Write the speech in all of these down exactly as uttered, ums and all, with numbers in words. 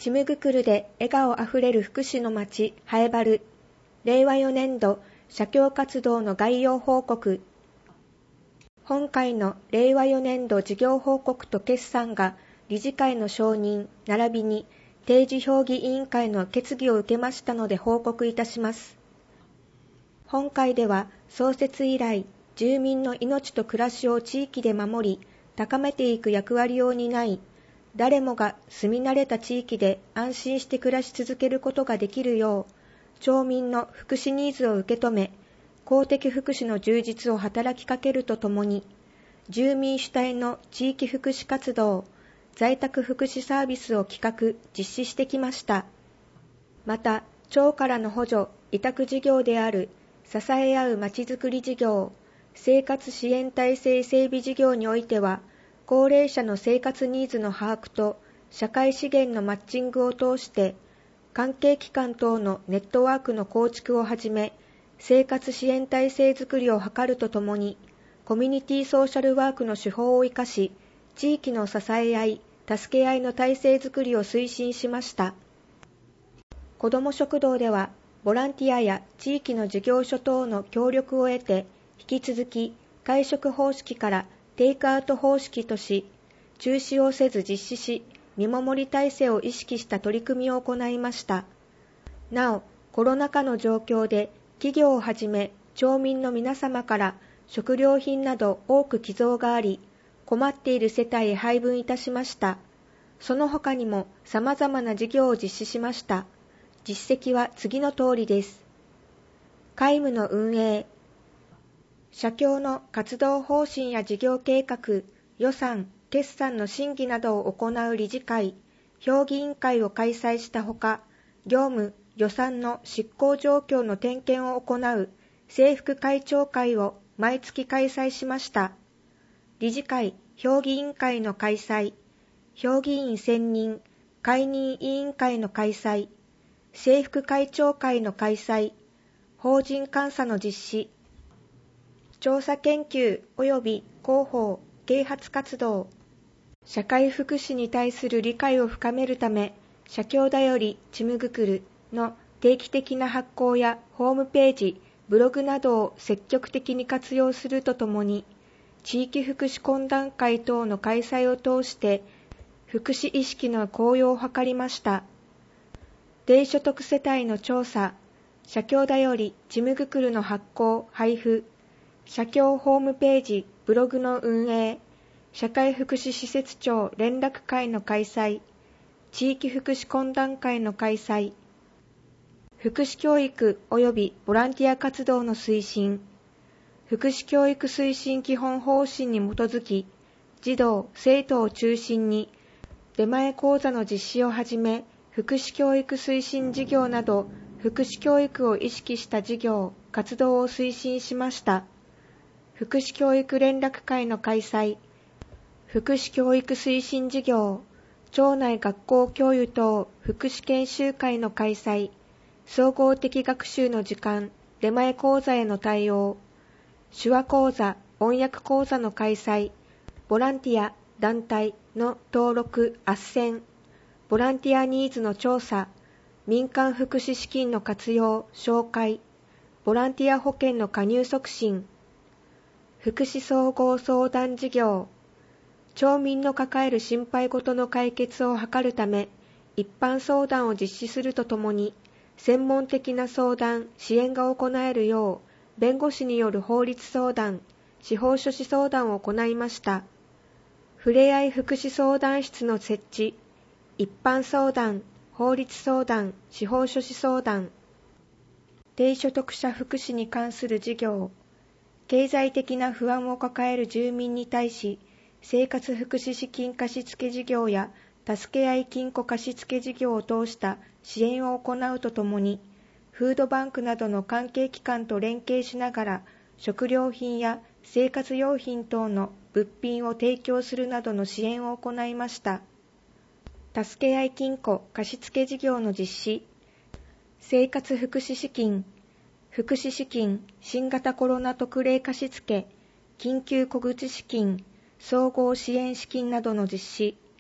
ちむぐくるで笑顔あふれる福祉の街、はえばる。れいわよねんど、社協活動の概要報告。本回のれいわよねんど事業報告と決算が理事会の承認並びに定時評議委員会の決議を受けましたので報告いたします。本会では創設以来、住民の命と暮らしを地域で守り、高めていく役割を担い、誰もが住み慣れた地域で安心して暮らし続けることができるよう、町民の福祉ニーズを受け止め、公的福祉の充実を働きかけるとともに、住民主体の地域福祉活動、在宅福祉サービスを企画・実施してきました。また、町からの補助・委託事業である支え合うまちづくり事業、生活支援体制整備事業においては、高齢者の生活ニーズの把握と社会資源のマッチングを通して、関係機関等のネットワークの構築をはじめ、生活支援体制づくりを図るとともに、コミュニティソーシャルワークの手法を生かし、地域の支え合い、助け合いの体制づくりを推進しました。子ども食堂では、ボランティアや地域の事業所等の協力を得て、引き続き会食方式からテイクアウト方式とし、中止をせず実施し、見守り体制を意識した取り組みを行いました。なお、コロナ禍の状況で企業をはじめ町民の皆様から食料品など多く寄贈があり、困っている世帯へ配分いたしました。その他にも様々な事業を実施しました。実績は次の通りです。会務の運営。社協の活動方針や事業計画、予算、決算の審議などを行う理事会、評議委員会を開催したほか、業務、予算の執行状況の点検を行う政副会長会を毎月開催しました。理事会、評議委員会の開催、評議員選任、解任委員会の開催、政副会長会の開催、法人監査の実施、調査研究及び広報、啓発活動、社会福祉に対する理解を深めるため、社協だよりちむぐくるの定期的な発行やホームページ、ブログなどを積極的に活用するとともに、地域福祉懇談会等の開催を通して、福祉意識の向上を図りました。低所得世帯の調査、社協だよりちむぐくるの発行・配布、社協ホームページ・ブログの運営、社会福祉施設長連絡会の開催、地域福祉懇談会の開催、福祉教育及びボランティア活動の推進、福祉教育推進基本方針に基づき、児童・生徒を中心に出前講座の実施をはじめ、福祉教育推進事業など、福祉教育を意識した事業・活動を推進しました。福祉教育連絡会の開催、福祉教育推進事業、町内学校教諭等福祉研修会の開催、総合的学習の時間、出前講座への対応、手話講座、音訳講座の開催、ボランティア、団体の登録、斡旋、ボランティアニーズの調査、民間福祉資金の活用、紹介、ボランティア保険の加入促進、福祉総合相談事業、町民の抱える心配事の解決を図るため、一般相談を実施するとともに、専門的な相談・支援が行えるよう、弁護士による法律相談、司法書士相談を行いました。ふれあい福祉相談室の設置、一般相談、法律相談、司法書士相談、低所得者福祉に関する事業、経済的な不安を抱える住民に対し、生活福祉資金貸付事業や助け合い金庫貸付事業を通した支援を行うとともに、フードバンクなどの関係機関と連携しながら、食料品や生活用品等の物品を提供するなどの支援を行いました。助け合い金庫貸付事業の実施、生活福祉資金、福祉資金、新型コロナ特例貸付、緊急小口資金、総合支援資金などの実施、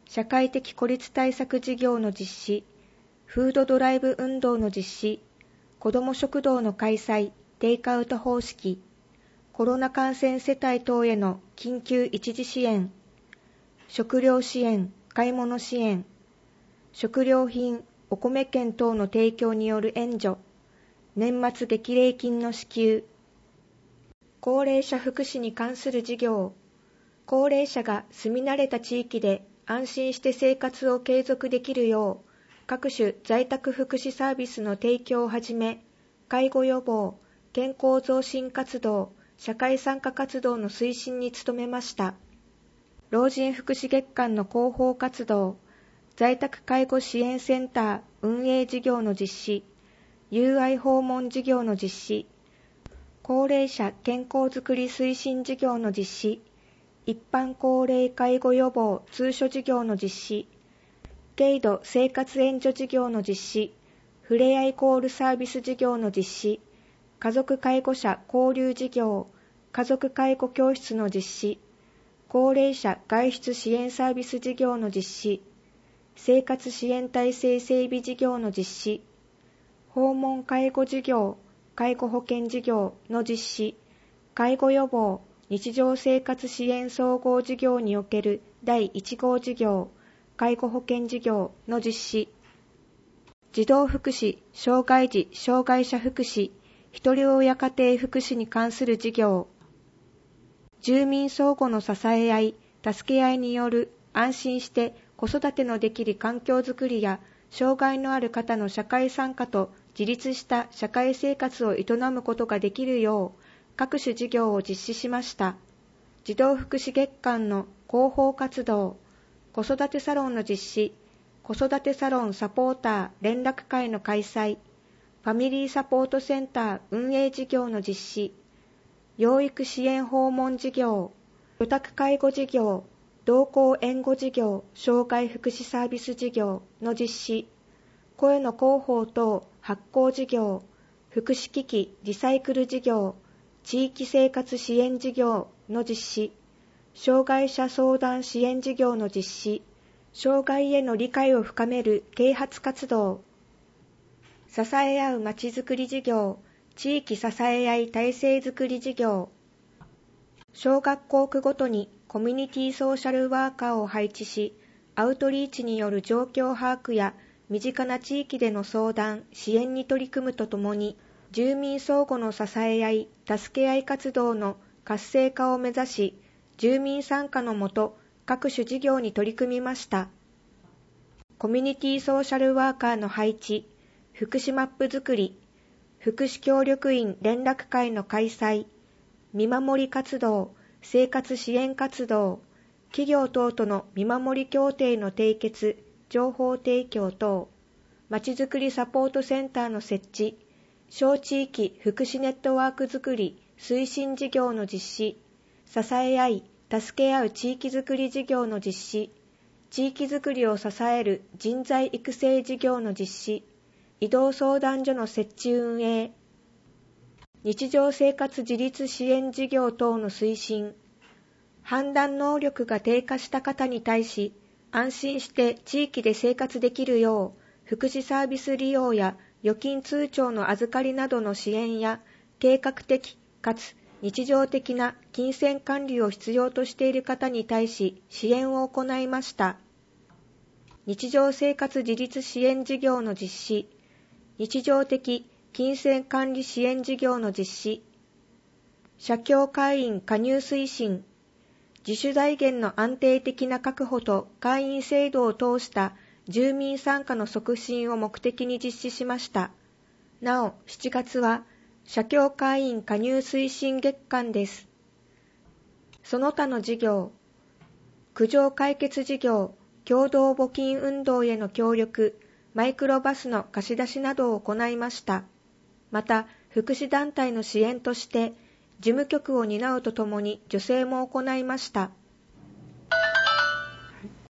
社会的孤立対策事業の実施、フードドライブ運動の実施、子ども食堂の開催、テイクアウト方式、コロナ感染世帯等への緊急一時支援、食料支援、買い物支援、食料品、お米券等の提供による援助、年末激励金の支給、高齢者福祉に関する事業、高齢者が住み慣れた地域で安心して生活を継続できるよう、各種在宅福祉サービスの提供をはじめ、介護予防、健康増進活動、社会参加活動の推進に努めました。老人福祉月間の広報活動、在宅介護支援センター運営事業の実施、友愛訪問事業の実施、高齢者健康づくり推進事業の実施、一般高齢介護予防通所事業の実施、軽度生活援助事業の実施、ふれあいコールサービス事業の実施、家族介護者交流事業、家族介護教室の実施、高齢者外出支援サービス事業の実施、生活支援体制整備事業の実施、訪問介護事業、介護保険事業の実施、介護予防、日常生活支援総合事業におけるだいいち号事業、介護保険事業の実施、児童福祉、障害児・障害者福祉、ひとり親家庭福祉に関する事業、住民相互の支え合い、助け合いによる安心して子育てのできる環境づくりや、障害のある方の社会参加と自立した社会生活を営むことができるよう、各種事業を実施しました。児童福祉月間の広報活動、子育てサロンの実施、子育てサロンサポーター連絡会の開催、ファミリーサポートセンター運営事業の実施、養育支援訪問事業、居宅介護事業、同行援護事業、障害福祉サービス事業の実施、声の広報等発行事業、福祉機器リサイクル事業、地域生活支援事業の実施、障害者相談支援事業の実施、障害への理解を深める啓発活動、支え合うまちづくり事業、地域支え合い体制づくり事業、小学校区ごとにコミュニティソーシャルワーカーを配置し、アウトリーチによる状況把握や身近な地域での相談・支援に取り組むとともに、住民相互の支え合い、助け合い活動の活性化を目指し、住民参加のもと、各種事業に取り組みました。コミュニティソーシャルワーカーの配置、福祉マップ作り、福祉協力員連絡会の開催、見守り活動、生活支援活動、企業等との見守り協定の締結、情報提供等、まちづくりサポートセンターの設置、小地域福祉ネットワークづくり推進事業の実施、支え合い、助け合う地域づくり事業の実施、地域づくりを支える人材育成事業の実施、移動相談所の設置運営、日常生活自立支援事業等の推進、判断能力が低下した方に対し、安心して地域で生活できるよう、福祉サービス利用や預金通帳の預かりなどの支援や、計画的かつ日常的な金銭管理を必要としている方に対し支援を行いました。日常生活自立支援事業の実施、日常的金銭管理支援事業の実施、社協会員加入推進、自主財源の安定的な確保と会員制度を通した住民参加の促進を目的に実施しました。なお、しちがつは社協会員加入推進月間です。その他の事業、苦情解決事業、共同募金運動への協力、マイクロバスの貸し出しなどを行いました。また、福祉団体の支援として、事務局を担うとともに助成も行いました。